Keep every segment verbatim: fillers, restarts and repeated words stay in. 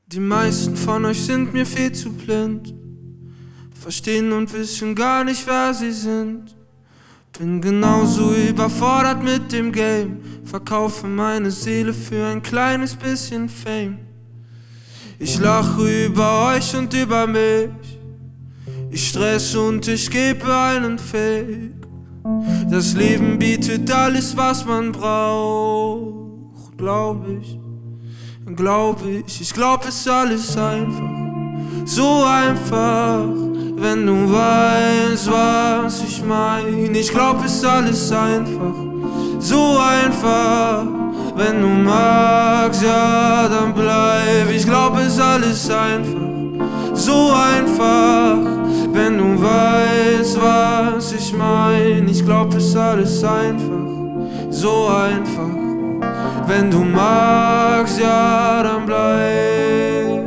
Die meisten von euch sind mir viel zu blind, verstehen und wissen gar nicht, wer sie sind. Bin genauso überfordert mit dem Game, verkaufe meine Seele für ein kleines bisschen Fame. Ich lache über euch und über mich, ich stresse und ich gebe einen Fake. Das Leben bietet alles, was man braucht, glaub ich, glaub ich. Ich glaub, es ist alles einfach, so einfach, wenn du weißt, was ich mein. Ich glaub, es ist alles einfach, so einfach, wenn du magst, ja, dann bleib. Ich glaub, es ist alles einfach, so einfach, wenn du weißt, was ich mein. Ich glaub, es ist alles einfach, so einfach, wenn du magst, ja, dann bleib.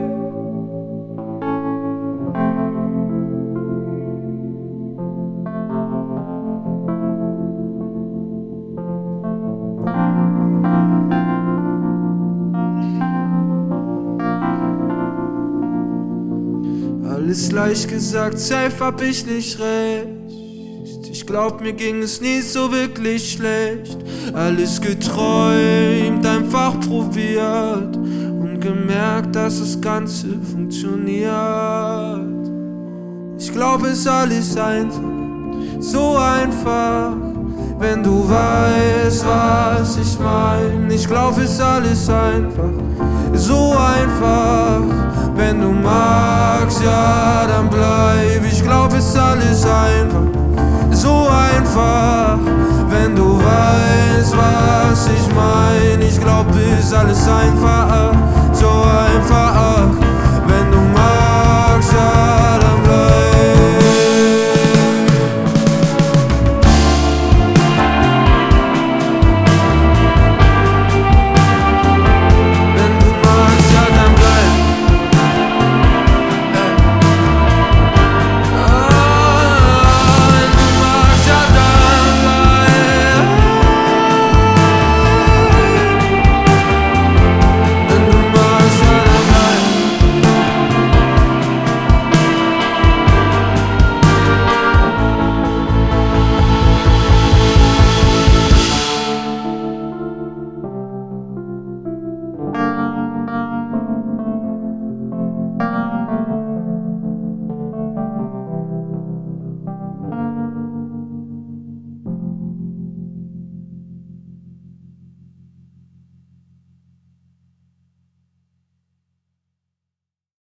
Alles leicht gesagt, safe hab ich nicht recht. Ich glaub, mir ging es nie so wirklich schlecht. Alles geträumt, einfach probiert und gemerkt, dass das Ganze funktioniert. Ich glaub, es ist alles einfach, so einfach, wenn du weißt, was ich mein. Ich glaub, es ist alles einfach, so einfach, wenn du magst, ja, dann bleib. Ich glaub, es ist alles einfach, so einfach, wenn du weißt, was ich mein. Ich glaub, es ist alles einfach, so einfach.